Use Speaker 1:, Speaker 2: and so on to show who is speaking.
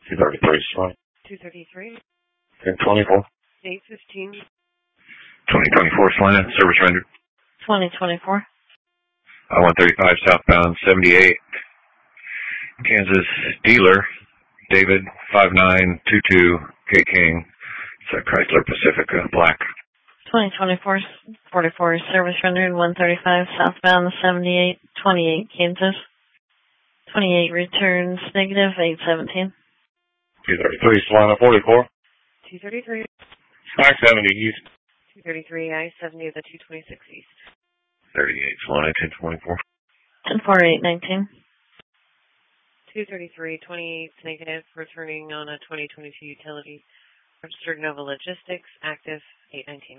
Speaker 1: 233, Swan.
Speaker 2: 233.
Speaker 1: 1024.
Speaker 2: 815.
Speaker 1: 2024, Slant, service rendered.
Speaker 3: 2024.
Speaker 1: 135 southbound 78. Kansas dealer, David 5922 K King. It's a Chrysler Pacifica, black.
Speaker 3: 2024 44 service rendered 135 southbound 78 28 Kansas. 28 returns negative 817.
Speaker 1: 233 Solana 44.
Speaker 2: 233.
Speaker 1: I-70 east.
Speaker 2: 233 I-70 the 226 east.
Speaker 1: 38 Solana 1024.
Speaker 3: 104819.
Speaker 2: 233 28 negative returning on a 2022 utility. Registered Nova Logistics active 819.